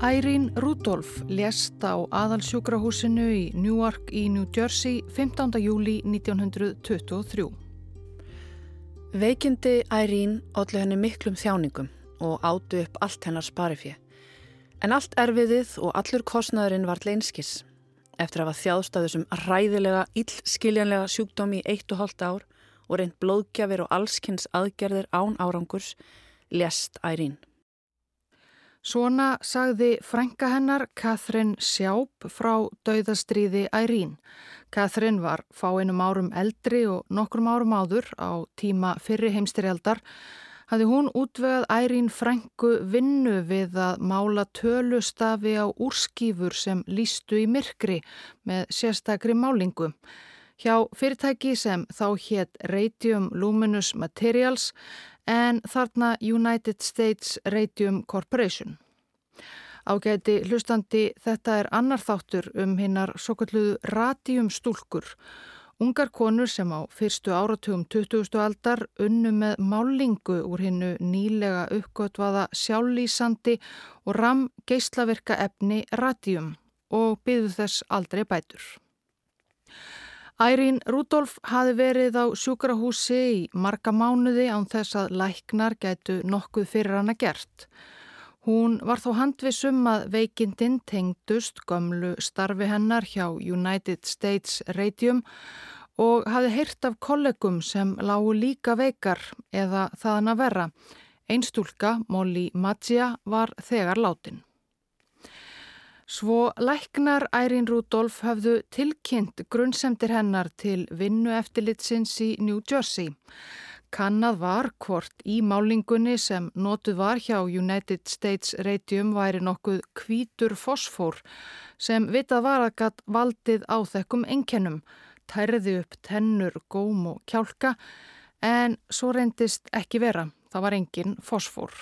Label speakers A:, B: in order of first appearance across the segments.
A: Irene Rudolph lést á aðalsjúkrahúsinu í Newark í New Jersey 15. júlí 1923.
B: Veikindi Irene ollu henni miklum þjáningum og átu upp allt hennar sparifé. En allt erfiðið og allur kostnaðurinn var einskis. Eftir að hafa þjáðst af þessum hræðilega, illskiljanlega sjúkdómi í 1,5 ár og reynt blóðgjafir og allskyns aðgerðir án árangurs, lést Irene.
A: Svona sagði frænka hennar Catherine Schaub frá dauðastríði Irene. Catherine var fáeinum árum eldri og nokkrum árum áður á tíma fyrri heimsstyrjaldar hafði hún útvegað Irene frænku vinnu við að mála tölustafi á úrskífur sem lýstu í myrkri með sérstakri málingu. Hjá fyrirtæki sem þá hét Radium Luminous Materials en þarna United States Radium Corporation. Ágæti hlustandi, þetta er annar þáttur hinnar svokölluðu radíumstúlkur. Ungar konur sem á fyrstu áratugum 20. aldar unnu með málingu úr hinnu nýlega uppgötvaða sjálflýsandi og geislavirka efni radíum og biðu þess aldrei bætur. Irene Rudolph hafði verið á sjúkrahúsi í marga mánuði án þess að læknar gætu nokkuð fyrir hana gert. Hún var þó handviss að veikindin tengdust gömlu starfi hennar hjá United States Radium og hafði heyrt af kollegum sem lágu líka veikar eða þaðan að verra. Ein stúlka, Molly Maggio, var þegar látin. Svo læknar Irene Rudolph höfðu tilkynnt grunnsemdir hennar til vinnueftirlitsins í New Jersey. Kannað var hvort í málingunni sem notuð var hjá United States Radium væri nokkuð hvítur fosfór sem vitað var að gat valdið áþekkum einkennum, tærði upp tennur, góm og kjálka en svo reyndist ekki vera, það var engin fosfór.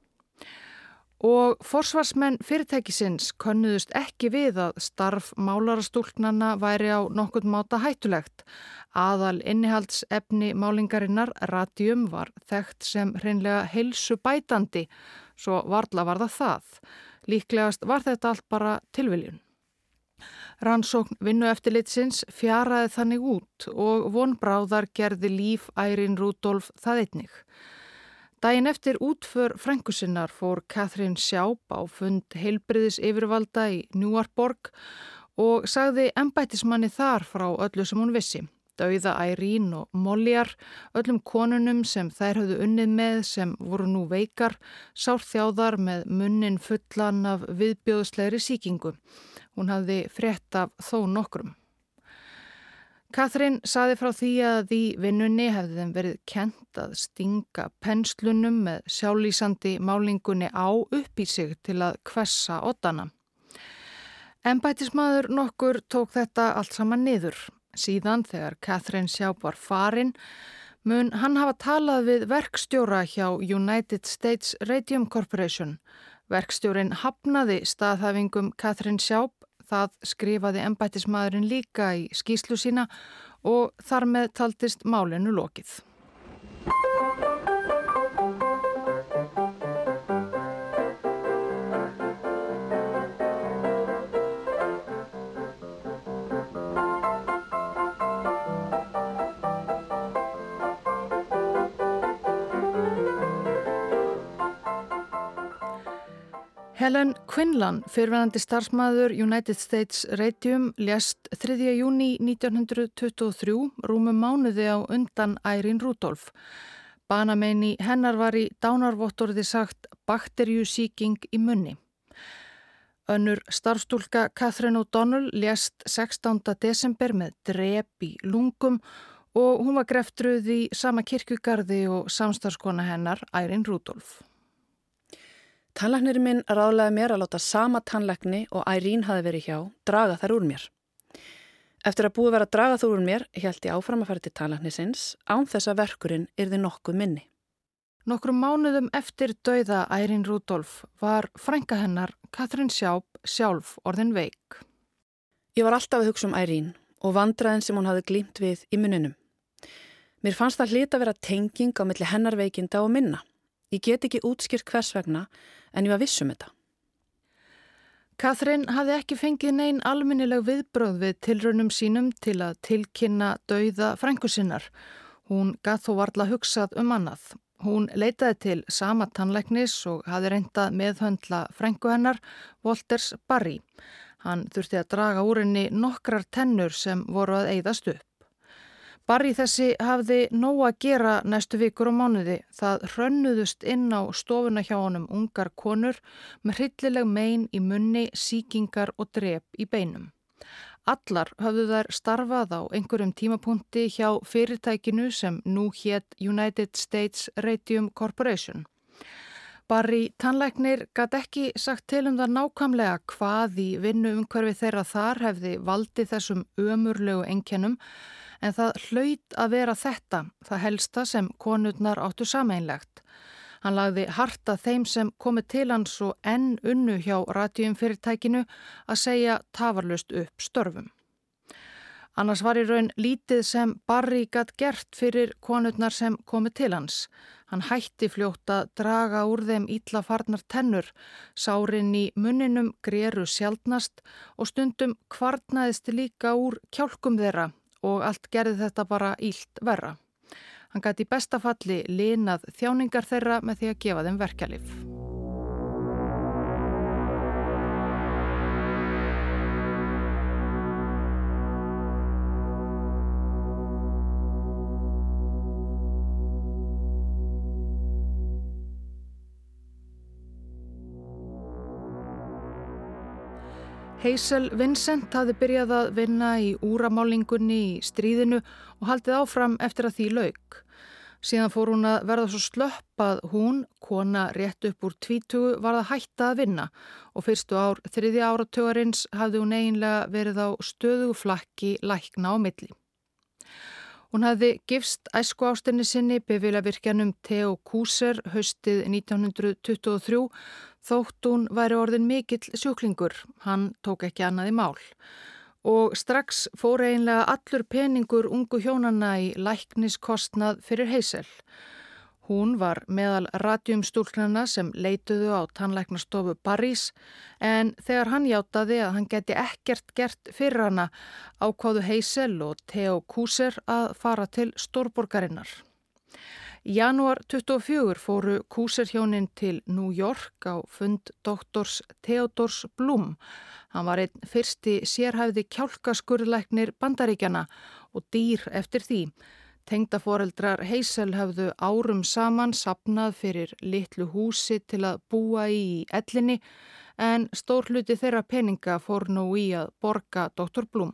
A: Og forsvarsmenn fyrirtækisins könnuðust ekki við að starf málarastúlknanna væri á nokkurn máta hættulegt. Aðal innihaldsefni málingarinnar, radíum, var þekkt sem hreinlega heilsubætandi, svo varla var það. Líklegast var þetta allt bara tilviljun. Rannsókn vinnueftirlitsins fjaraði þannig út og vonbráðar gerði líf Irene Rudolph það einnig. Daginn eftir útför frænku sinnar fór Catherine Schaub á fund heilbrigðisyfirvalda í Newark og sagði embættismanni þar frá öllu sem hún vissi. Dauða Irene og Mollyar, öllum konunum sem þær höfðu unnið með sem voru nú veikar, sárþjáðar með munnin fullan af viðbjóðslegri sýkingu. Hún hafði frétt af þó nokkrum. Catherine sagði frá því að í vinnunni hefði þeim verið kennt að stinga penslunum með sjálflýsandi málingunni á upp í sig til að hvessa oddana. Embættismaður nokkur tók þetta allt saman niður. Síðan þegar Catherine Schaub var farin mun hann hafa talað við verkstjóra hjá United States Radium Corporation. Verkstjórinn hafnaði staðhæfingum Catherine Schaub. Það skrifaði embættismaðurinn líka í skýrslu sína og þar með taldist málinu lokið. Helen Quinlan, fyrrverandi starfsmaður United States Radium, lést 3. júní 1923, rúmum mánuði á undan Irene Rudolph. Banamein í hennar var í dánarvottorði sagt bakteríusýking í munni. Önnur starfstúlka Catherine O'Donnell lést 16. desember með drep í lungum og hún var greftruð í sama kirkjugarði og samstarfskona hennar, Irene Rudolph.
B: Tannlæknirinn minn ráðlaði mér að láta sama tannlækni og Irene hafði verið hjá draga þær úr mér. Eftir að búið vera að draga þær úr mér, hélt ég áfram að fara til tannlæknisins án þess að verkurinn yrði nokkuð minni.
A: Nokkrum mánuðum eftir dauða Irene Rudolph var frænka hennar Catherine Schaub sjálf orðin veik.
B: Ég var alltaf að hugsa Irene og vandræðin sem hún hafði glímt við í munninum. Mér fannst það hlyti að vera tenging á milli hennar veikinda og minna. Ég get ekki útskýrt hvers vegna, en ég var viss þetta.
A: Catherine hafði ekki fengið nein almennileg viðbrögð við tilraunum sínum til að tilkynna dauða frænku sinnar. Hún gat þó varla hugsað annað. Hún leitaði til sama tannlæknis og hafði reynt að meðhöndla frænku hennar, Walters Barry. Hann þurfti að draga úr henni nokkrar tennur sem voru að eyðast upp. Barry þessi hafði nóg að gera næstu vikur og mánuði. Það hrönnuðust inn á stofuna hjá honum ungar konur með hryllileg mein í munni, sýkingar og drep í beinum. Allar höfðu þær starfað á einhverjum tímapunkti hjá fyrirtækinu sem nú hét United States Radium Corporation. Barry tannlæknir gat ekki sagt til það nákvæmlega hvað í vinnuumhverfi þeirra þar hefði valdið þessum ömurlegu einkennum, en það hlaut að vera þetta, það helsta sem konurnar áttu sameinlegt. Hann lagði hart að þeim sem komið til hans og enn unnu hjá radíumfyrirtækinu að segja tafarlaust upp störfum. Annars var í raun lítið sem Barry gat gert fyrir konurnar sem komið til hans. Hann hætti fljótt að draga úr þeim illa farnar tennur, sárin í munninum greru sjaldnast og stundum kvarnaðist líka úr kjálkum þeirra og allt gerði þetta bara illt verra. Hann gat í besta falli linað þjáningar þeirra með því að gefa þeim verkjalyf. Hazel Vincent hafði byrjað að vinna í úramálingunni í stríðinu og haldið áfram eftir að því lauk. Síðan fór hún að verða svo slöpp að hún, kona rétt upp úr 20, var að hætta að vinna og fyrstu ár 3. áratugarins hafði hún eiginlega verið á stöðugu flakki lækna á milli. Hún hafði gifst æskuástinni sinni bifvélavirkjanum Theo Kuser haustið 1923 þótt hún væri orðin mikill sjúklingur. Hann tók ekki annað í mál. Og strax fór eiginlega allur peningur ungu hjónanna í lækniskostnað fyrir Hazel. Hún var meðal radíumstúlknanna sem leituðu á tannlæknastofu Barrys en þegar hann játaði að hann gæti ekkert gert fyrir hana ákváðu Hazel og Theo Kuser að fara til stórborgarinnar. Í janúar 24 fóru Kuser hjónin til New York á fund doktors Theodors Blum. Hann var einn fyrsti sérhæfði kjálkaskurðlæknir Bandaríkjanna og dýr eftir því. Tengdaforeldrar Hazel höfðu árum saman safnað fyrir litlu húsi til að búa í ellinni en stór hluti þeirra peninga fór nú í að borga doktor Blum.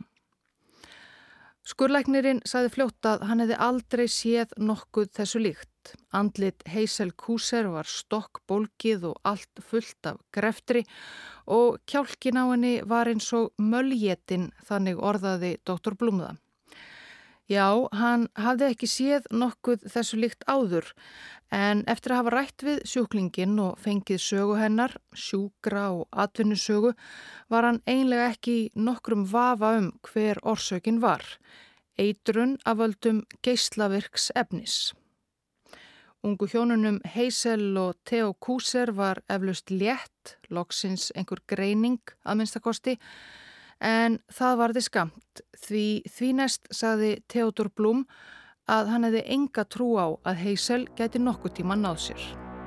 A: Skurðlæknirinn sagði fljótt að hann hefði aldrei séð nokkuð þessu líkt. Andlit Hazel Kuser var stokkbólgið og allt fullt af greftri og kjálkin á henni var eins og möljetinn, þannig orðaði doktor Blum það. Já, hann hafði ekki séð nokkuð þessu líkt áður en eftir að hafa rætt við sjúklinginn og fengið sögu hennar, sjúkra og atvinnusögu, var hann eiginlega ekki í nokkrum vafa hver orsökin var. Eitrun af völdum geislavirks efnis. Ungu hjónunum Hazel og Theo Kuser var eflaust létt, loksins einhver greining að minnstakosti, en það varði skammt því næst sagði Theodor Blum að hann hefði enga trú á að Hazel gæti nokkuð tíma náð sér.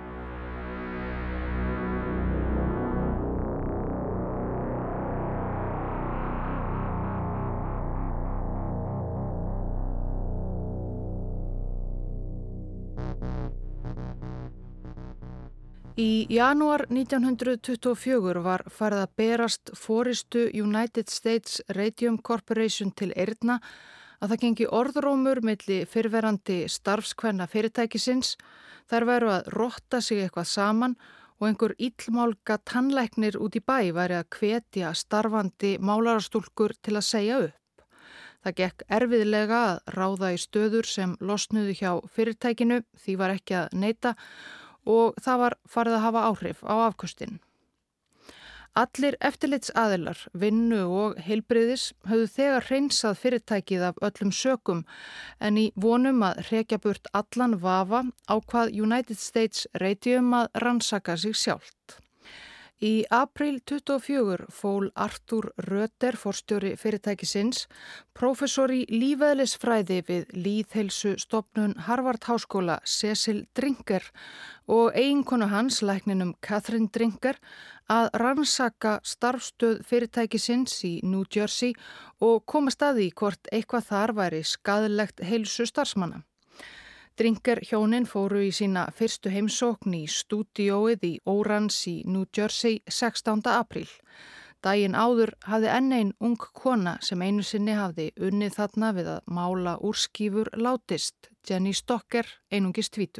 A: Í janúar 1924 var farið að berast forystu United States Radium Corporation til eyrna að það gengi orðrómur milli fyrrverandi starfskvenna fyrirtækisins. Þær væru að rotta sig eitthvað saman og einhver illmálga tannlæknir út í bæ væri að hvetja starfandi málarastúlkur til að segja upp. Það gekk erfiðlega að ráða í stöður sem losnuðu hjá fyrirtækinu, því var ekki að neita og það var farið að hafa áhrif á afköstin. Allir eftirlitsaðilar, vinnu og heilbrigðis höfðu þegar hreinsað fyrirtækið af öllum sökum en í vonum að hrekja burt allan vafa á hvað United States Radium að rannsaka sig sjálft. Í apríl 24 fól Arthur Rötter, forstjóri fyrirtækisins, prófessor í lífeðlisfræði við lýðheilsustofnun Harvard-háskóla Cecil Drinker og eiginkonu hans, lækninum Catherine Drinker, að rannsaka starfsstöð fyrirtækisins í New Jersey og komast að því hvort eitthvað þar væri skaðlegt heilsu starfsmanna. Drinker hjónin fóru í sína fyrstu heimsókn í stúdíóið í Orange í New Jersey 16. apríl. Daginn áður hafði enn ein ung kona sem einu sinni hafði unnið þarna við að mála úrskífur látist, Jenny Stocker, einungis 20.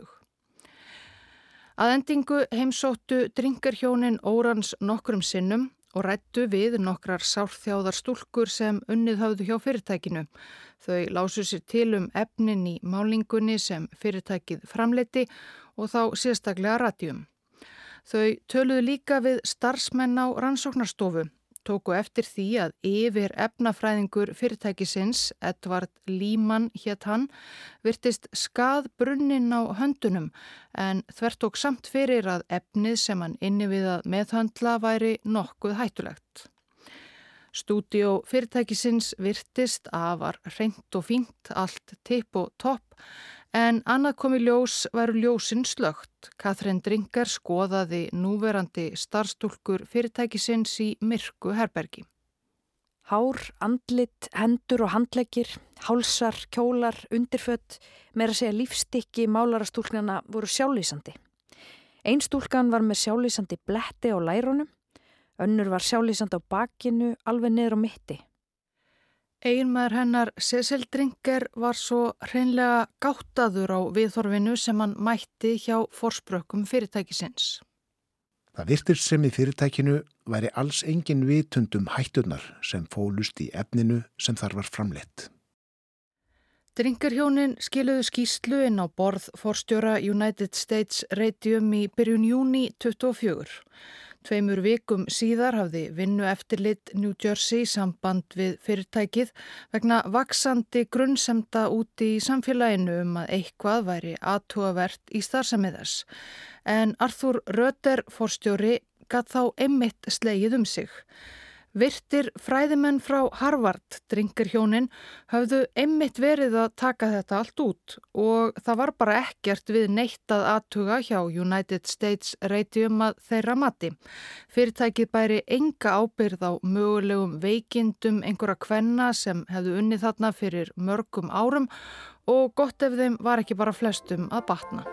A: Að endingu heimsóttu Drinker hjónin Orange nokkrum sinnum og ræddu við nokkrar sárþjáðar stúlkur sem unnið höfðu hjá fyrirtækinu. Þau lásu sér til efnin í málingunni sem fyrirtækið framleiddi og þá sérstaklega radíum. Þau töluðu líka við starfsmenn á rannsóknarstofu, tóku eftir því að yfir efnafræðingur fyrirtækisins, Edward Lehman hét hann, virtist skaðbrunnin á höndunum en þvert tók samt fyrir að efnið sem hann inni við að meðhöndla væri nokkuð hættulegt. Stúdíó fyrirtækisins virtist afar hreint og fínt, allt tipp og topp, en annað kom í ljós væru ljósin slökkt. Catherine Drinker skoðaði núverandi starfsstúlkur fyrirtækisins í myrku herbergi.
C: Hár, andlit, hendur og handleggir, hálsar, kjólar, undirföt, meira að segja lífstykki málarastúlknana voru sjálflýsandi. Ein stúlkan var með sjálflýsandi bletti á lærunum, önnur var sjálflýsandi á bakinu, alveg niður á mitti.
A: Eiginmaður hennar Cecil Drinker var svo hreinlega gáttaður á viðhorfinu sem hann mætti hjá forsprökkum fyrirtækisins.
D: Það virtist sem í fyrirtækinu væri alls engin vitund hætturnar sem fólust í efninu sem þar var framleitt.
A: Drinker hjónin skiluðu skýrslu inn á borð forstjóra United States Radium í byrjun júní 24. 2 vikum síðar hafði vinnueftirlit New Jersey samband við fyrirtækið vegna vaxandi grunnsemda úti í samfélaginu að eitthvað væri athugavert í starfsemi þess. En Arthur Rötter, forstjóri, gat þá einmitt slegið sig. Virtir fræðimenn frá Harvard, Drinker hjónin, höfðu einmitt verið að taka þetta allt út og það var bara ekkert við neitt að athuga hjá United States Radium að þeirra mati. Fyrirtækið bæri enga ábyrgð á mögulegum veikindum einhverja kvenna sem hefðu unnið þarna fyrir mörgum árum og gott ef þeim var ekki bara flestum að batna.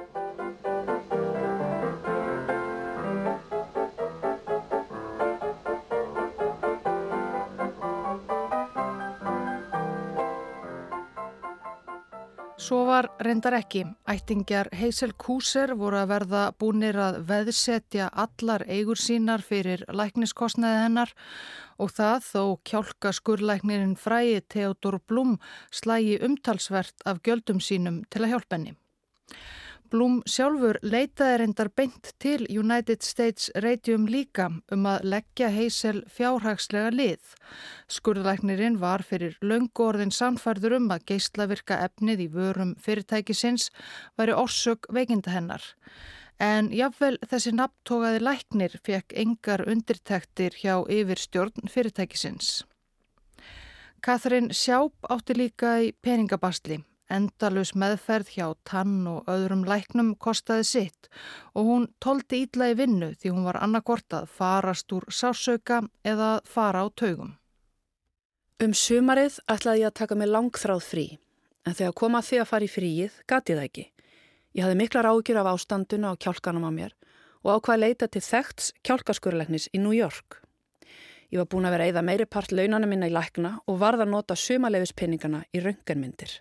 A: Svo var reyndar ekki. Ættingjar Hazel Kuser voru að verða búnir að veðsetja allar eigur sínar fyrir lækniskostnaði hennar og það þó kjálkaskurlæknirinn frægi Theodor Blum slægi umtalsvert af gjöldum sínum til að hjálpa henni. Blum sjálfur leitaði reyndar beint til United States Radium líka að leggja Hazel fjárhagslega lið. Skurðlæknirinn var fyrir löngu orðin sannfærður að geislavirka efnið í vörum fyrirtækisins væri orsök veikinda hennar. En jafnvel þessi nafntogaði læknir fékk engar undirtektir hjá yfirstjórn fyrirtækisins. Catherine Schaub átti líka í peningabasli. Endalaus meðferð hjá tann og öðrum læknum kostaði sitt og hún toldi illa í vinnu því hún var annaðhvort að farast úr sársauka eða að fara á taugum.
B: Sumarið ætlaði ég að taka mig langþráð frí, en þegar kom að því að fara í fríið gat ég það ekki. Ég hafði miklar áhyggjur af ástanduna og kjálkanum á mér og ákvað að leita til þekkts kjálkaskurðlæknis í New York. Ég var búin að vera að eyða meiri part launana minna í lækna og varð að nota sumarleyfispenningana í röntgenmyndir.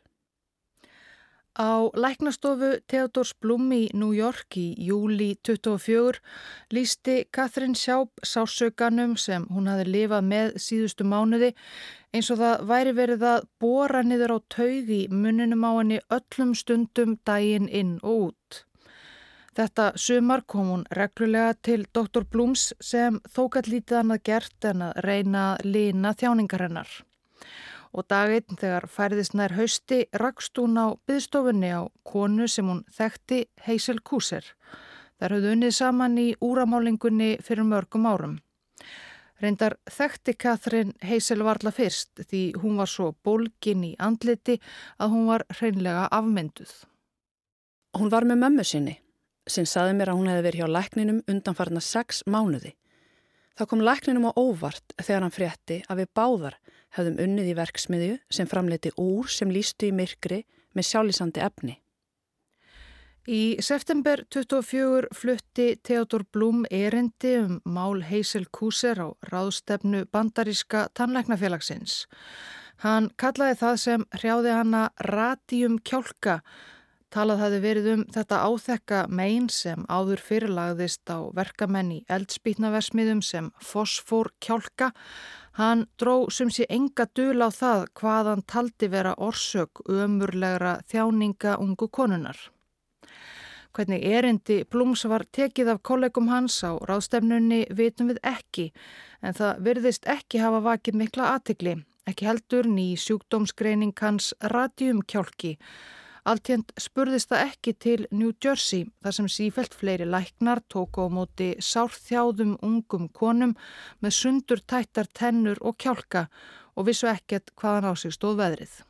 A: Á læknastofu Theodors Blum í New York í júlí 24 lýsti Catherine Schaub sársaukannum sem hún hafði lifað með síðustu mánuði eins og það væri verið að bora niður á taug í munninum á henni öllum stundum daginn inn og út. Þetta sumar kom hún reglulega til Dr. Blums sem þó gat lítið annað gert en að reyna að lina þjáningar hennar. Og daginn þegar færðist nær hausti rakst hún á biðstofunni á konu sem hún þekkti, Hazel Kuser. Þær höfðu unnið saman í úramálingunni fyrir mörgum árum. Reyndar þekkti Catherine Heysel varla fyrst því hún var svo bólgin í andliti að hún var hreinlega afmynduð.
B: Hún var með mömmu sinni, sem saði mér að hún hefði verið hjá lækninum undanfarna 6 mánuði. Það kom lækninum á óvart þegar hann frétti að við báðar hefðum unnið í verksmiðju sem framleiti úr sem lýstu í myrkri með sjálflýsandi efni.
A: Í september 24 flutti Theodor Blum erindi mál Heysel Kuser á ráðstefnu bandaríska tannlæknafélagsins. Hann kallaði það sem hrjáði hana radíumkjálka. Talað hafði verið þetta áþekka mein sem áður fyrirlagðist á verkamenn í eldspýtnaversmiðum sem fosfórkjálka. Hann dró sem sé enga dul á það hvað hann taldi vera orsök ömurlegra þjáninga ungu konunnar. Hvernig erindi Blums var tekið af kollegum hans á ráðstefnunni vitum við ekki, en það virðist ekki hafa vakið mikla athygli, ekki heldur ný sjúkdómsgreining hans radíumkjálki. Alltént spurðist það ekki til New Jersey, þar sem sífellt fleiri læknar tóku á móti sárþjáðum ungum konum með sundurtættar tennur og kjálka og vissu ekkert hvaðan á sig stóð veðrið.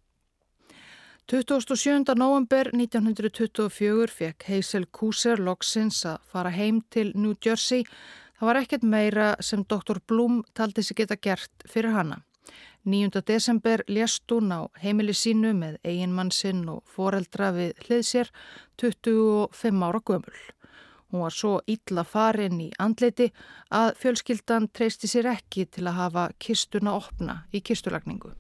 A: 27. nóvember 1924 fekk Heysel Kuser loksins að fara heim til New Jersey. Það var ekkert meira sem Dr. Blum taldi sig geta gert fyrir hana. 9. desember lést hún á heimili sínu með eiginmann sinn og foreldra við hlið sér, 25 ára gömul. Hún var svo illa farin í andliti að fjölskyldan treysti sér ekki til að hafa kistuna opna í kistulagningu.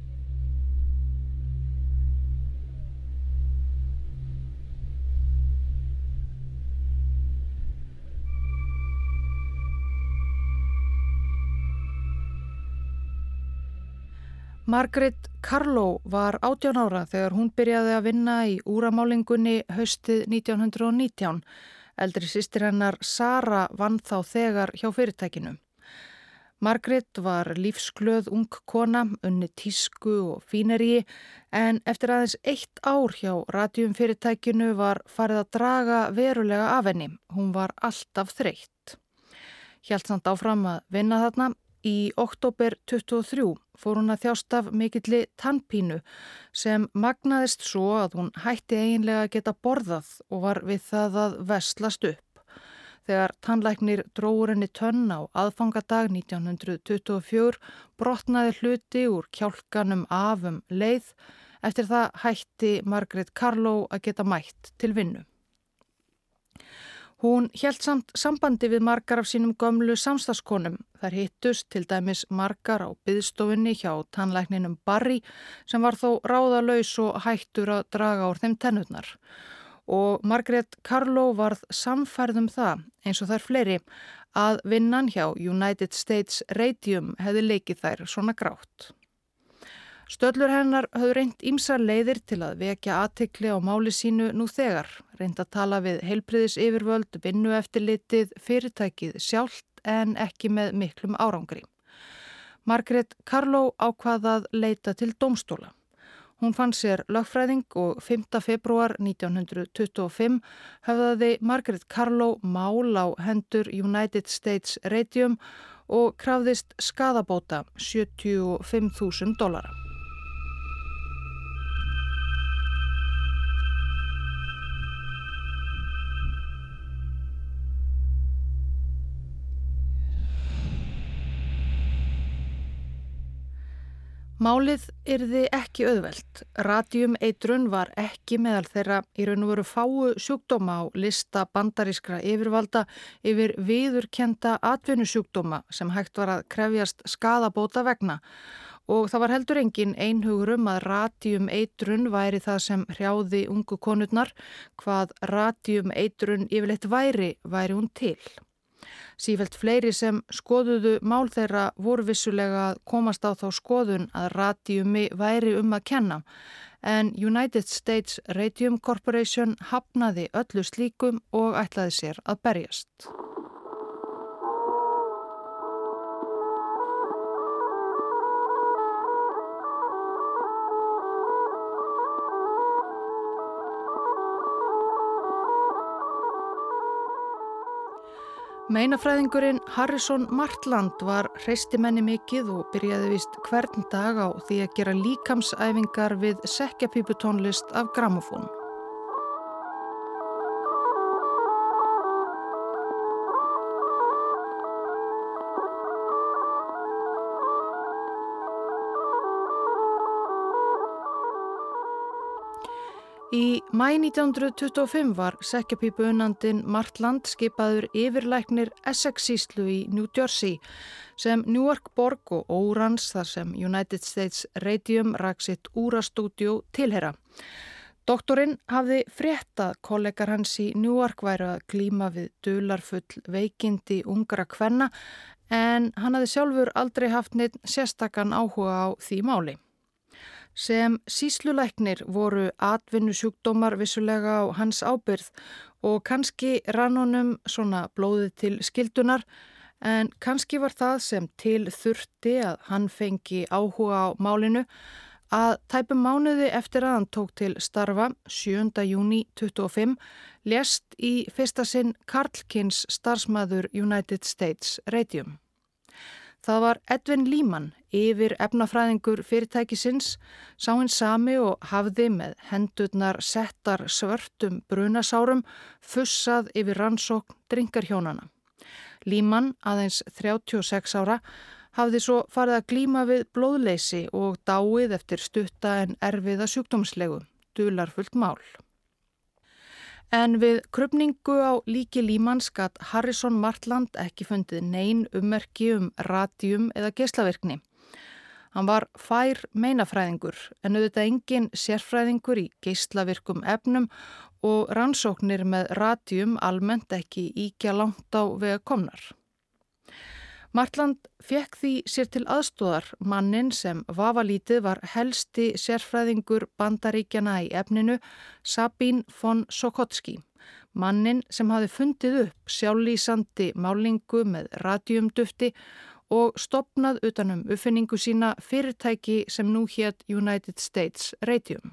A: Margaret Carlow var 18 ára þegar hún byrjaði að vinna í úramálingunni haustið 1919. Eldri systir hennar Sara vann þá þegar hjá fyrirtækinu. Margaret var lífsglöð ung kona, unni tísku og fíneríi, en eftir aðeins 1 ár hjá radíumfyrirtækinu var farið að draga verulega af henni. Hún var alltaf þreytt. Hélt samt áfram að vinna þarna. Í október 23 fór hún að þjást af mikilli tannpínu sem magnaðist svo að hún hætti eiginlega að geta borðað og var við það að veslast upp. Þegar tannlæknir dróur henni tönn á aðfangadag 1924 brotnaði hluti úr kjálkanum af leið. Eftir það hætti Margaret Carlow að geta mætt til vinnu. Hún hélt samt sambandi við margar af sínum gömlu samstarfskonum. Þær hittust til dæmis margar á biðstofunni hjá tannlækninum Barry sem var þó ráðalaus og hættur að draga úr þeim tennurnar. Og Margaret Carlow varð sannfærð það, eins og þær fleiri, að vinnan hjá United States Radium hefði leikið þær svona grátt. Stöllur hennar höfðu reynt ýmsar leiðir til að vekja athygli á máli sínu nú þegar, reynt að tala við heilbrigðisyfirvöld, vinnueftirlitið, fyrirtækið sjálft en ekki með miklum árangri. Margaret Carlow ákvað að leita til dómstóla. Hún fann sér lögfræðing og 5. febrúar 1925 höfðaði Margaret Carlow mál á hendur United States Radium og krafðist skaðabóta $75.000. Málið yrði ekki auðvelt. Radíumeitrun var ekki meðal þeirra í raun og veru fáu sjúkdóma á lista bandarískra yfirvalda yfir viðurkennda atvinnusjúkdóma sem hægt var að krefjast skaðabóta vegna. Og það var heldur engin einhugur að radíumeitrun væri það sem hrjáði ungu konurnar. Hvað radíumeitrun yfirleitt væri hún til. Sífellt fleiri sem skoðuðu mál þeirra voru vissulega að komast á þá skoðun að radíumi væri að kenna, en United States Radium Corporation hafnaði öllu slíkum og ætlaði sér að berjast. Meinafræðingurinn Harrison Martland var hreystimenni mikið og byrjaði víst hvern dag á því að gera líkamsæfingar við sekkjapíputónlist af grammófón. Í maí 1925 var sekkjapípuunnandinn Martland skipaður yfirlæknir Essex-sýslu í New Jersey sem Newark borg og Órans þar sem United States Radium rak sitt úrastúdíó tilheyra. Doktorinn hafði frétt að kollegar hans í Newark væru að glíma við dularfull veikindi ungra kvenna en hann hafði sjálfur aldrei haft neitt sérstakan áhuga á því máli. Sem sýslulæknir voru atvinnusjúkdómar vissulega á hans ábyrgð og kannski rann honum svona blóðið til skyldunar en kannski var það sem til þurfti að hann fengi áhuga á málinu að tæpum mánuði eftir að hann tók til starfa 7. júní 25 lést í fyrsta sinn karlkyns starfsmaður United States Radium. Það var Edwin Lehman, yfir efnafræðingur fyrirtækisins, sá hinn sami og hafði með hendurnar settar svörtum brunasárum fussað yfir rannsókn drengarhjónana. Lehman, aðeins 36 ára, hafði svo farið að glíma við blóðleysi og dáið eftir stutta en erfiða sjúkdómslegu, dularfullt mál. En við krufningu á líki Lehmans gat Harrison Martland ekki fundið nein ummerki radium eða geislavirkni. Hann var fær meinafræðingur en auðvitað engin sérfræðingur í geislavirkum efnum og rannsóknir með radium almennt ekki íkja langt á vega komnar. Martland fékk því sér til aðstoðar mannin sem vafalítið var helsti sérfræðingur Bandaríkjana í efninu, Sabine von Sokotsky, mannin sem hafði fundið upp sjálflýsandi málingu með radiumdufti og stofnað utanum uppfinningu sína fyrirtæki sem nú hét United States Radium.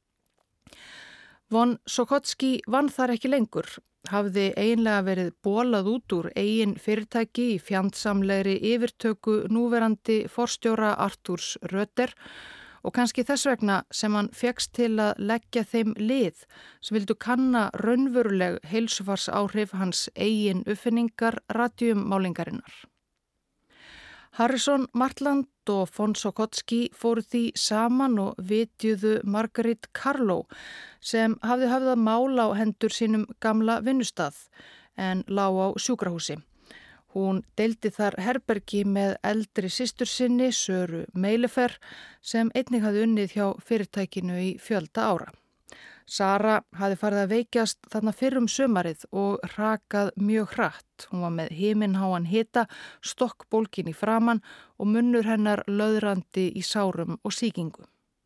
A: Von Sokotsky vann þar ekki lengur, hafði eiginlega verið bolað út úr eigin fyrirtæki í fjandsamlegri yfirtöku núverandi forstjóra Arthurs Röder og kannski þess vegna sem hann fékkst til að leggja þeim lið sem vildu kanna raunveruleg heilsufarsáhrif hans eigin uppfinningar radiummálingarinnar. Harrison Martland og von Sokotsky fóru því saman og vitjuðu Margaret Carlow sem hafði höfðað mál á hendur sínum gamla vinnustað en lá á sjúkrahúsi. Hún deildi þar herbergi með eldri systur sinni, Söru Meilefer, sem einnig hafði unnið hjá fyrirtækinu í fjölda ára. Sara hafði farið að veikjast þarna fyrr sumarið og hrakað mjög hratt. Hún var með himinháan hita, stokkbólgin í framan og munnur hennar löðrandi í sárum og sýkingu.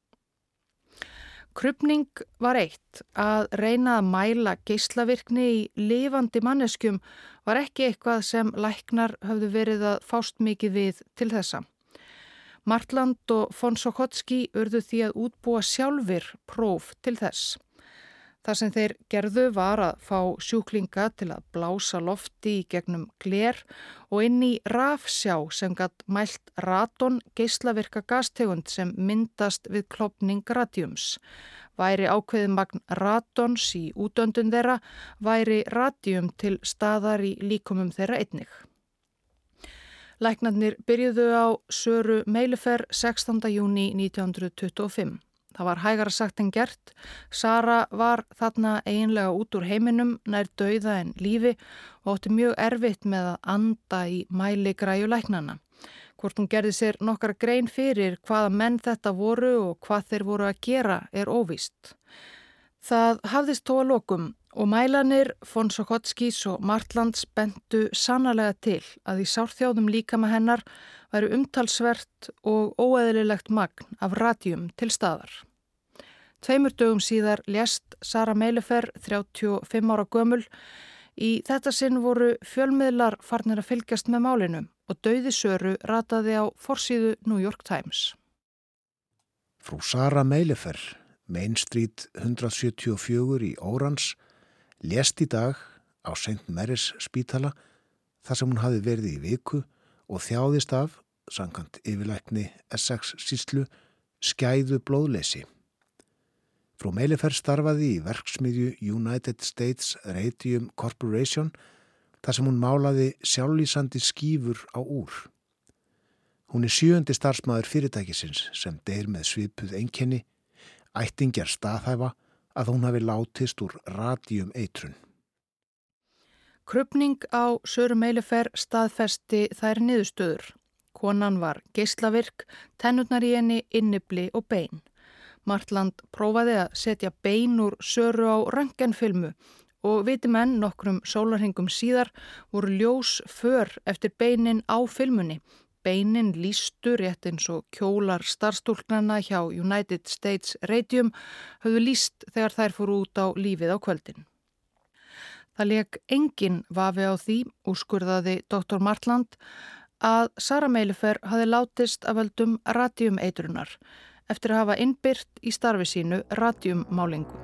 A: Krufning var eitt, að reyna að mæla geislavirkni í lifandi manneskjum var ekki eitthvað sem læknar höfðu verið að fást mikið við til þessa. Martland og von Sokotsky urðu því að útbúa sjálfir próf til þess. Það sem þeir gerðu var að fá sjúklinga til að blása lofti í gegnum gler og inn í rafsjá sem gat mælt radon, geislavirka gastegund sem myndast við klofning radiums. Væri ákveðið magn radons í útöndun þeirra, væri radium til staðar í líkumum þeirra einnig. Læknarnir byrjuðu á Söru Meilefer 16. júní 1925. Það var hægara sagt en gert. Sara var þarna eiginlega út úr heiminum, nær dauða en lífi og átti mjög erfitt með að anda í mæligræju læknanna. Hvort hún gerði sér nokkra grein fyrir hvaða menn þetta voru og hvað þeir voru að gera er óvíst. Það hafðist þó að lokum og mælanir von Sokotskys og Martlands bentu sannarlega til að í sárþjáðum líkama hennar væru umtalsvert og óeðlilegt magn af radium til staðar. 2 dögum síðar lést Sara Meilefer, 35 ára gömul. Í þetta sinn voru fjölmiðlar farnir að fylgjast með málinu og dauði Söru rataði á forsíðu New York Times.
D: Frú Sara Meilefer, Main Street 174 í Órans, lést í dag á St. Mary's spítala þar sem hún hafði verið í viku og þjáðist af, samkvæmt yfirlækni Essex sýslu, skæðu blóðleysi. Frú Mailefer starfaði í verksmiðju United States Radium Corporation þar sem hún málaði sjálflýsandi skífur á úr. Hún 7. starfsmaður fyrirtækisins sem deyr með svipuð einkenni, ættingjar staðhæfa að hún hafi látist úr radíumeitrun.
A: Krufning á Söru Mailefer staðfesti þær niðurstöður. Konan var geislavirk, tennurnar í henni, innibli og bein. Martland prófaði að setja bein úr Söru á röntgenfilmu og viti menn nokkrum sólarhringum síðar voru ljós för eftir beinin á filmunni. Beinin lýstu rétt eins og kjólar starfstúlknanna hjá United States Radium höfðu lýst þegar þær fóru út á lífið á kvöldin. Það lék engin vafi á því, úrskurðaði Dr. Martland, að Sarah Mailefer hafði látist af völdum radíumeitrunar eftir að hafa innbyrt í starfi sínu radíummálingu.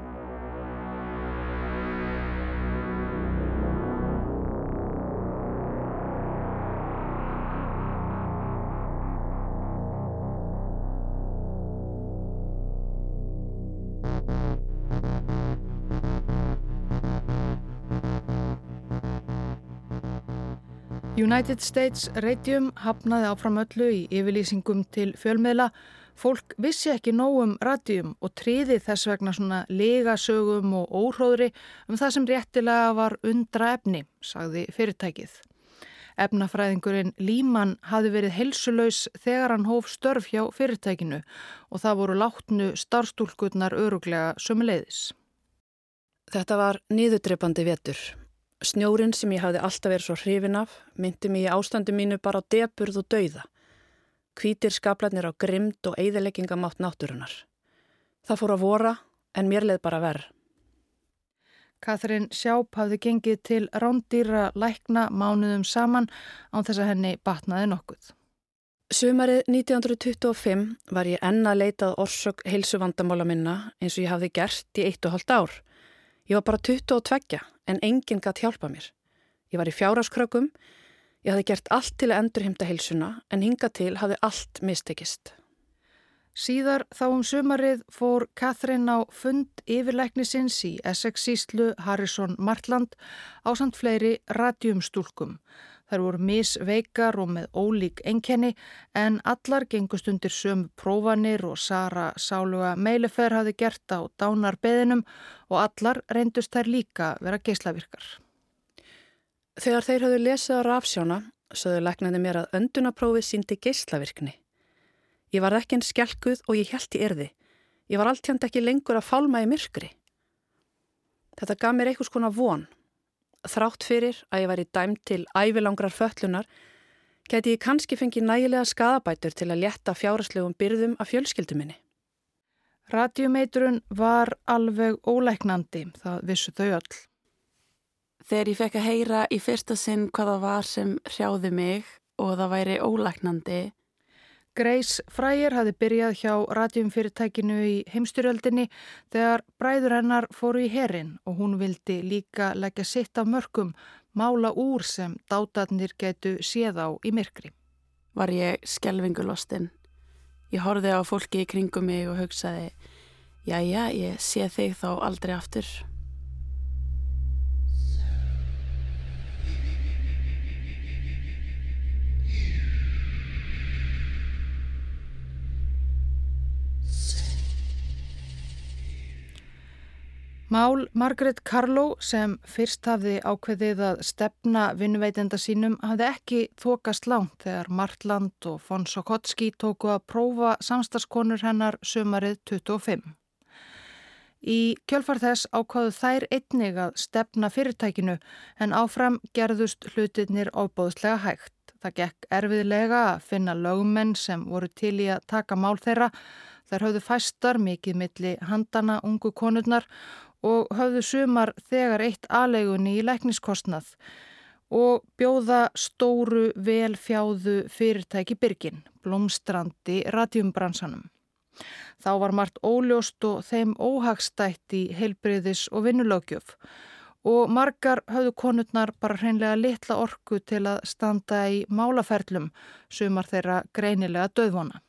A: United States Radium hafnaði áfram öllu í yfirlýsingum til fjölmiðla. Fólk vissi ekki nóg radíum og tryði þess vegna svona legasögum og óhróðri það sem réttilega var undraefni, sagði fyrirtækið. Efnafræðingurinn Lehman hafði verið heilsulaus þegar hann hóf störf hjá fyrirtækinu og það voru látnu starfstúlkurnar örugglega sömuleiðis.
B: Þetta var niðurdrepandi vetur. Snjórinn sem ég hafði alltaf verið svo hrifin af myndi mig í ástandi mínu bara á depurð og dauða. Hvítir skaflarnir á grimmd og eyðileggingamátt náttúrunnar. Það fór að vora en mér leið bara verr.
A: Catherine Schaub hafði gengið til rándýra lækna mánuðum saman án þess að henni batnaði nokkuð.
B: Sumarið 1925 var ég enn að leita að orsök heilsuvandamála minna eins og ég hafði gert í 1,5 ár. Ég var bara 22 en enginn gat hjálpa mér. Ég var í fjárhagskröggum, ég hafði gert allt til að endurheimta heilsuna en hingað til hafði allt mistekist.
A: Síðar þá sumarið fór Catherine á fund yfirlæknisins í Essex sýslu Harrison Martland ásamt fleiri radíumstúlkum. Þær voru misveikar og með ólík einkenni en allar gengust undir sömu prófanir og Sarah sáluga Mailefer hafði gert á dánarbeðinum og allar reyndust þær líka vera geislavirkar.
B: Þegar þeir hafðu lesið á rafsjóna, sögðu læknarnir mér að öndunaprófið sýndi geislavirkni. Ég var ekki eins skelkuð og ég hélt í yrði. Ég var alltjandi ekki lengur að fálma í myrkri. Þetta gaf mér einhvers konar von. Þrátt fyrir að ég væri dæmd til ævilangrar fötlunar, gæti ég kannski fengið nægilega skaðabætur til að létta fjárhagslegum byrðum af fjölskyldu minni.
A: Radíumeitrun var alveg ólæknandi, það vissu þau öll.
E: Þegar ég fekk að heyra í fyrsta sinn hvað það var sem hrjáði mig og það væri ólæknandi.
A: Grace Fryer hafði byrjað hjá radíumfyrirtækinu í heimstyrjöldinni þegar bræður hennar fóru í herinn og hún vildi líka leggja sitt af mörkum, mála úr sem dátarnir gætu séð á í myrkri.
E: Var ég skelfingulostin. Ég horfði á fólki í kringum mig og hugsaði, jæja, ég sé þig þá aldrei aftur.
A: Mál Margaret Carlow sem fyrst hafði ákveðið að stefna vinnuveitenda sínum hafði ekki þokast langt þegar Martland og von Sokotsky tóku að prófa samstarfskonur hennar sumarið 25. Í kjölfar þess ákváðu þær einnig að stefna fyrirtækinu en áfram gerðust hlutirnir ofboðslega hægt. Það gekk erfiðlega að finna lögmenn sem voru til í að taka mál þeirra. Þær höfðu fæstar mikið milli handana ungu konurnar og höfðu sumar þegar eitt aleigunni í lækniskostnað og bjóða stóru velfjáðu fyrirtæki byrgin, blómstrandi radíumbransanum. Þá var margt óljóst og þeim óhagstætt í heilbrigðis- og vinnulöggjöf og margar höfðu konurnar bara hreinlega litla orku til að standa í málaferlum, sumar þeirra greinilega dauðvona.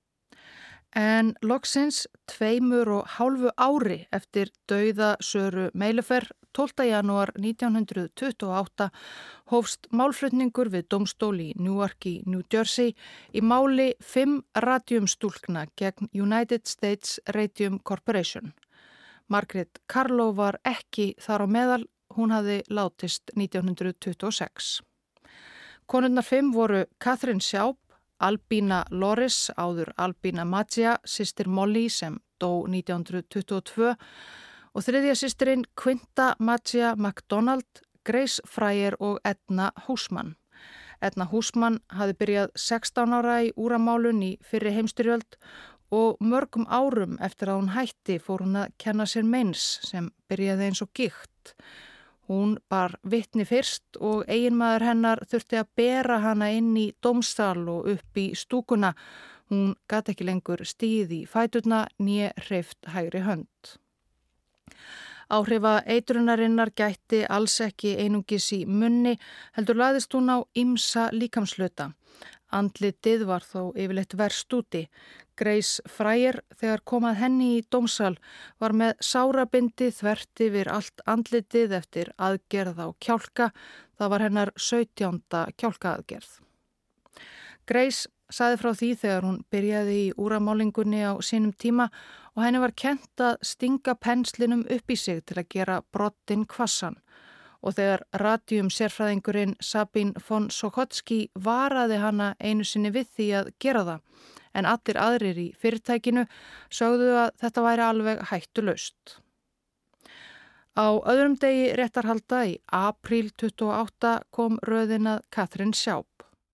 A: En loksins 2,5 ári eftir dauða Söru Mailefer 12. janúar 1928 hófst málflutningur við dómstól í Newark í New Jersey í máli 5 radiumstúlkna gegn United States Radium Corporation. Margaret Carlow var ekki þar á meðal, hún hafði látist 1926. Konurnar 5 voru Catherine Schaub, Albina Loris, áður Albina Maggia, systir Molly sem dó 1922 og þriðja systirinn Quinta Maggia MacDonald, Grace Fryer og Edna Húsmann. Edna Húsmann hafði byrjað 16 ára í úramálun í fyrri heimstyrjöld og mörgum árum eftir að hún hætti fór hún að kenna sér meins sem byrjaði eins og gikt. Hún bar vitni fyrst og eiginmaður hennar þurfti að bera hana inn í dómsal og upp í stúkuna. Hún gat ekki lengur stigið í fæturna né hreyft hægri hönd. Áhrifa eitrunarinnar gætti alls ekki einungis í munni, heldur lagðist hún á ýmsa líkamshluta. Andlitið var þó yfirleitt verst úti. Grace Fryer, þegar kom að henni í dómsal, var með sárabindi þvert yfir allt andlitið eftir aðgerð á kjálka. Það var hennar 17. kjálkaaðgerð. Grace sagði frá því þegar hún byrjaði í úramálingunni á sínum tíma og henni var kennt að stinga penslinum upp í sig til að gera broddinn hvassan. Og þegar radiumsérfræðingurinn Sabine von Sochotski varaði hana einu sinni við því að gera það, en allir aðrir í fyrirtækinu sögðu að þetta væri alveg hættulaust. Á öðrum degi réttarhalda í apríl 28 kom röðin að Catherine Schaub.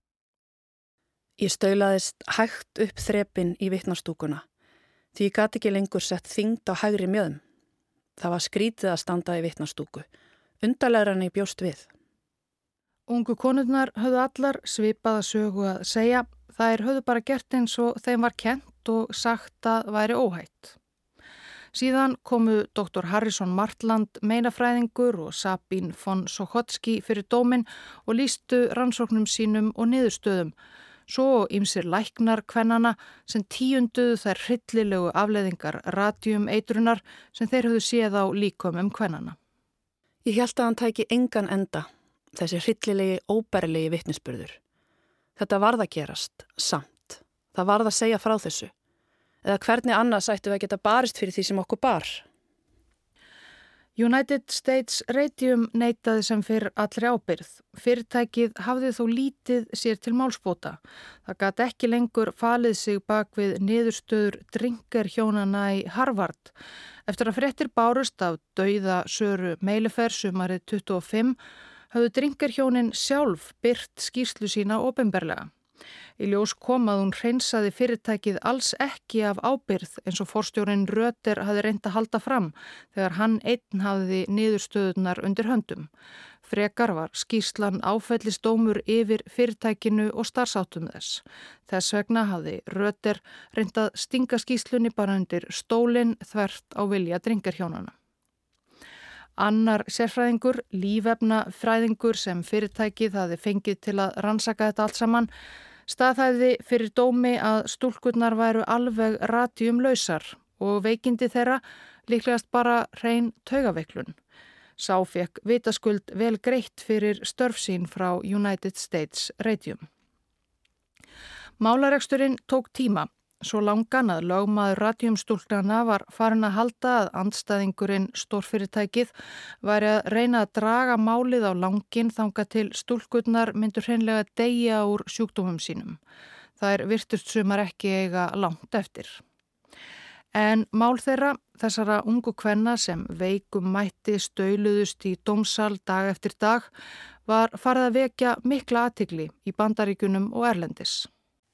B: Ég staulaðist hægt upp þrepin í vitnastúkuna, því ég gat ekki lengur sett þyngd á hægri mjöðum. Það var skrítið að standa í vitnastúku. Undarlegra en ég bjóst við.
A: Ungu konurnar höfðu allar svipaða sögu að segja. Þær höfðu bara gert eins og þeim var kennt og sagt að væri óhætt. Síðan komu Dr. Harrison Martland meinafræðingur og Sabine von Sochotski fyrir dóminn og lýstu rannsóknum sínum og niðurstöðum. Svo ýmsir læknar kvennana sem tíunduðu þær hryllilegu afleiðingar radiumeitrunar sem þeir höfðu séð á líkömum kvennana.
B: Ég hélt að hann tæki engan enda, þessi hryllilegi, óbærilegi vitnisburður. Þetta varð að gerast, samt. Það varð að segja frá þessu. Eða hvernig annars ættu við að geta barist fyrir því sem okkur bar?
A: United States Radium neitaði sem fyrr allri ábyrgð. Fyrirtækið hafði þó lítið sér til málsbóta. Það gat ekki lengur falið sig bak við niðurstöður drinkerhjónana í Harvard. Eftir að fréttir bárust af dauða Söru Mailefer sumarið 25 höfðu drinkerhjónin sjálf birt skýrslu sína opinberlega. Í ljós kom að hún hreinsaði fyrirtækið alls ekki af ábyrgð eins og forstjórinn Röder hafði reynt að halda fram þegar hann einn hafði niðurstöðunar undir höndum. Frekar var skýrslan áfellisdómur yfir fyrirtækinu og starfsáttum þess. Þess vegna hafði Röder reynt að stinga skýrslunni bara undir stólinn þvert á vilja drinkerhjónana. Annar sérfræðingur, lífefnafræðingur sem fyrirtækið hafði fengið til að rannsaka þetta allt saman, staðhæfði fyrir dómi að stúlkurnar væru alveg radiumlausar og veikindi þeirra líklegast bara hrein taugaveiklun. Sá fékk vitaskuld vel greitt fyrir störf sín frá United States Radium. Málareksturinn tók tíma. Svo langan að lögmaður radiumstúlknana var farin að halda að andstæðingurinn stórfyrirtækið væri að reyna að draga málið á langinn þangað til stúlkurnar myndu hreinlega deyja úr sjúkdómum sínum. Þær virtust sumar ekki eiga langt eftir. En mál þeirra, þessara ungu kvenna sem veikum mætti stauluðust í dómsal dag eftir dag, var farið að vekja mikla athygli í Bandaríkjunum og erlendis.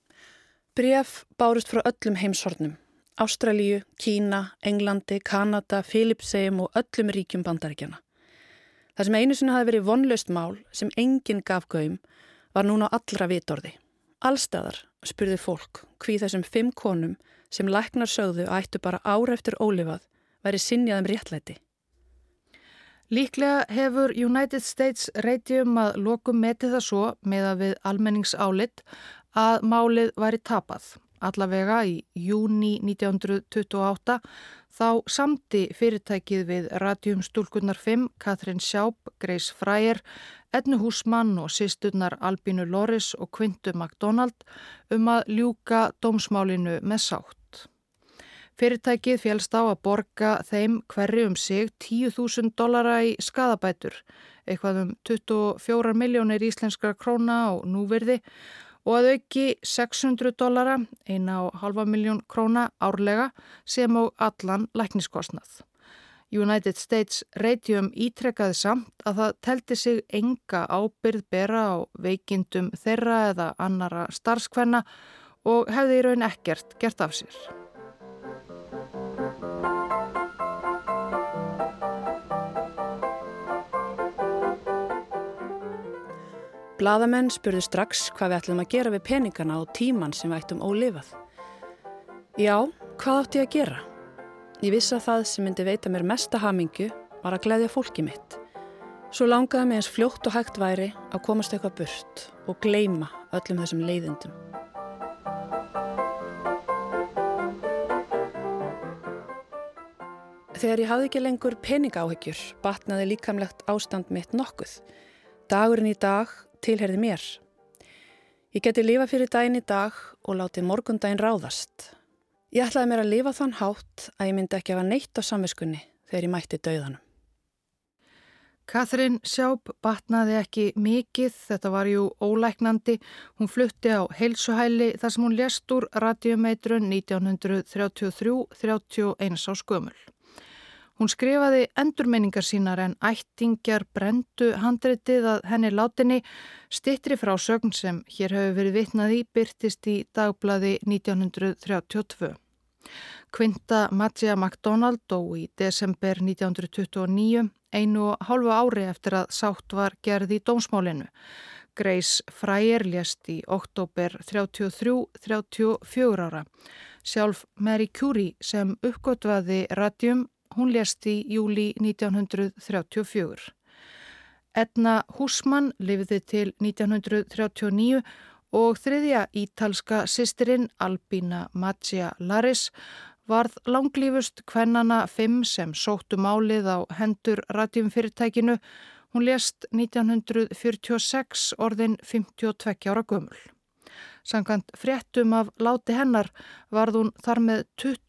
B: Bréf bárust frá öllum heimshornum, Ástralíu, Kína, Englandi, Kanada, Filippseyjum og öllum ríkjum Bandaríkjanna. Það sem einu sinni hafði verið vonlaust mál sem enginn gaf gaum var núna allra vitorði. Allstaðar spurði fólk hví þessum 5 konum sem læknar sögðu ættu bara ár eftir ólifað væri synjað réttlæti.
A: Líklega hefur United States Radium að lokum metið það svo meðað við almenningsálit að málið væri tapað. Allavega í júní 1928 þá samdi fyrirtækið við Radiumstúlkurnar 5, Katrin Schaub, Grace Fryer, Ednu Húsmann og systurnar Albínu Loris og Quintu MacDonald að ljúka dómsmálinu með sátt. Fyrirtækið féllst á að borga þeim hverju sig $10.000 í skaðabætur, eitthvað 24 milljónir íslenskra króna á núvirði og að auki $600, 1,5 milljón króna árlega sem og allan lækniskostnað. United States Radium ítrekkaði samt að það teldi sig enga ábyrgð bera á veikindum þeirra eða annara starfskvenna og hefði í raun ekkert gert af sér.
B: Blaðamenn spurðu strax hvað við ætlum að gera við peningana og tíman sem við ættum ólifað. Já, hvað átti ég að gera? Ég vissi að það sem myndi veita mér mesta hamingju var að gleðja fólkið mitt. Svo langaði mig eins fljótt og hægt væri að komast eitthvað burt og gleyma öllum þessum leiðindum. Þegar ég hafði ekki lengur peningaáhyggjur, batnaði líkamlegt ástand mitt nokkuð. Dagurinn í dag tilheyrði mér. Ég geti lifað fyrir daginn í dag og látið morgundaginn ráðast. Ég ætlaði mér að lifa þann hátt að ég myndi ekki hafa neitt á samviskunni þegar ég mætti dauðanum.
A: Katrin Schaub batnaði ekki mikið, þetta var jú ólæknandi. Hún flutti á heilsuhæli þar sem hún lést úr radíumeitrun 1933, 31 árs gömul. Hún skrifaði endurminningar sínar en ættingjar brenndu handritið að henni látinni. Styttri frásögn sem hér hefur verið vitnað í birtist í dagblaði 1932. Quinta Magia MacDonald dó í desember 1929, 1,5 ári eftir að sátt var gerð í dómsmálinu. Grace Fryer lést í október 33, 34 ára. Sjálf Marie Curie sem uppgötvaði radium, hún lést í júlí 1934. Edna Húsmann lifði til 1939 og þriðja ítalska systirinn Albína Magia Laris varð langlífust kvennanna 5 sem sóttu málið á hendur radíumfyrirtækinu. Hún lést 1946 orðin 52 ára gömul. Samkvæmt fréttum af láti hennar varð hún þar með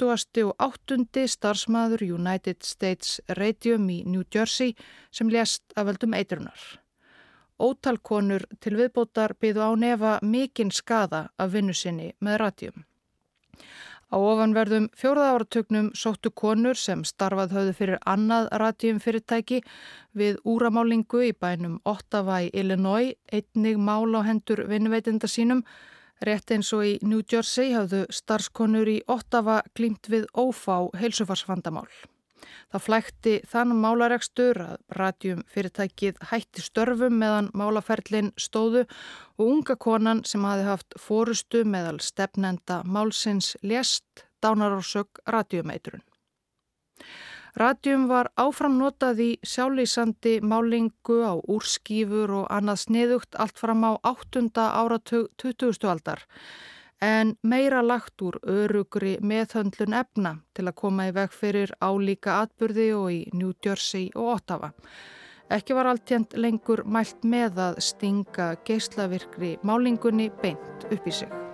A: 28. starfsmaður United States Radium í New Jersey sem lést af völdum eitrunar. Ótal konur til viðbótar biðu án efa mikinn skaða af vinnu sinni með radium. Á ofanverðum 4. áratugnum sóttu konur sem starfað höfðu fyrir annað radíumfyrirtæki við úramálingu í bænum Ottawa í Illinois, einnig mál á hendur vinnuveitenda sínum. Rétt eins og í New Jersey hafðu starfskonur í Ottawa glímt við ófá heilsufarsvandamál. Það flækti þann málarekstur að radíumfyrirtækið hætti störfum meðan málaferlin stóðu og unga konan sem hafði haft forystu meðal stefnenda málsins lést, dánarorsök radíumeitrun. Radium var áfram notað í sjálflýsandi málingu á úrskífur og annað sniðugt allt fram á 8. áratug 20. aldar, en meira lagt úr örugri meðhöndlun efna til að koma í veg fyrir álíka atburði og í New Jersey og Ottawa. Ekki var alltént lengur mælt með að stinga geislavirkri málingunni beint upp í sig.